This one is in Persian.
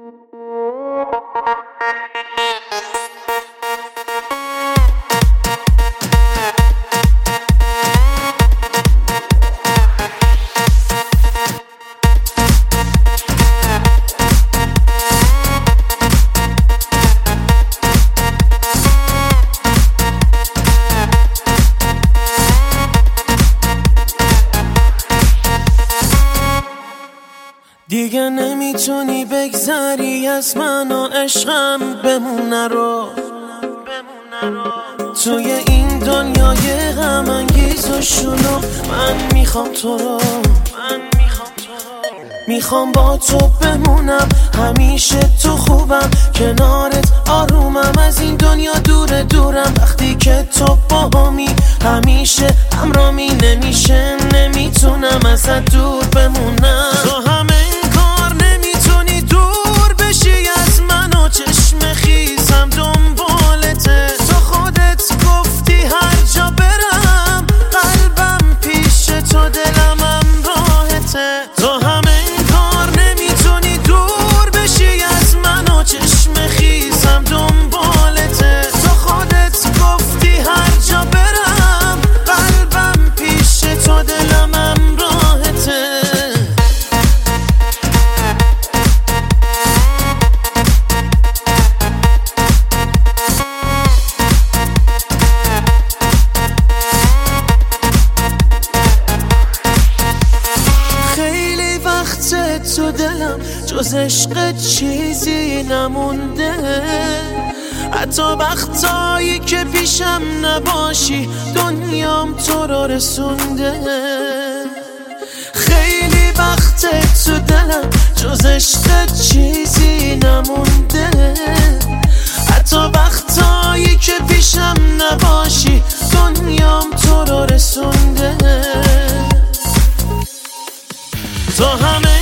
دیگه نمیتونی بگذری از من و عشقم بمونه رو توی این دنیای غم انگیز و شلوغ. من میخوام تو رو، میخوام با تو بمونم همیشه، تو خوبم کنارت آرومم، از این دنیا دور دورم. وقتی که تو باهمی همیشه همرامی، نمیتونم ازت دور بمونم. تو همه کار نمیتونی دور بشی از من و چشم خیزم دنبالته. تو خودت گفتی هر جا برم قلبم پیش تو، دلم هم راحته. تو همه کار نمیتونی دور بشی از من و چشم خیزم دنبالته. تو خودت گفتی هر جا برم قلبم پیش تو، دلم هم راحته. خیلی وقت تو دلم جز عشق چیزی نمونده، حتی وقتایی که پیشم نباشی دنیام تو رو رسونده. خیلی وقت تو دلم جز عشق چیزی نمونده، حتی وقتایی که پیشم نباشی دنیام تو رو رسونده. تو همه